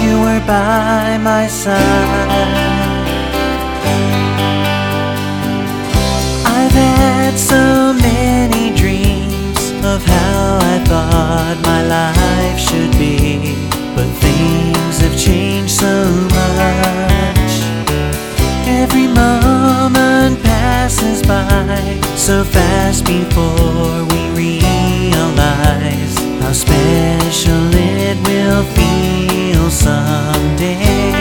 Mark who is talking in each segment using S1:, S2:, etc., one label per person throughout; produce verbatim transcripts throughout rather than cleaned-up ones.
S1: you were by my side. I've had so many dreams of how I thought my life should be, but things have changed so much. Every moment passes by so fast before we realize how special it will feel someday.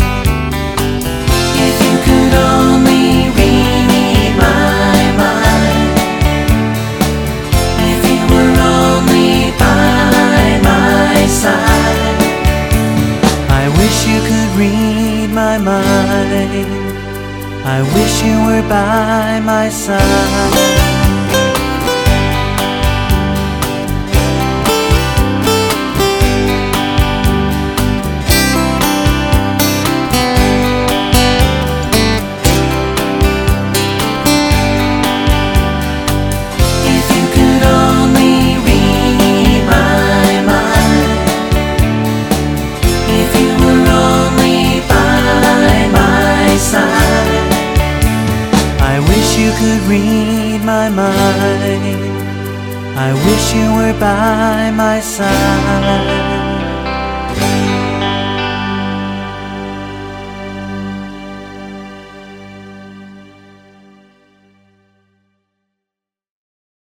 S1: If you could only read my mind, if you were only by my side. I wish you could read my mind, I wish you were by my side. You could read my mind, I wish you were by my side.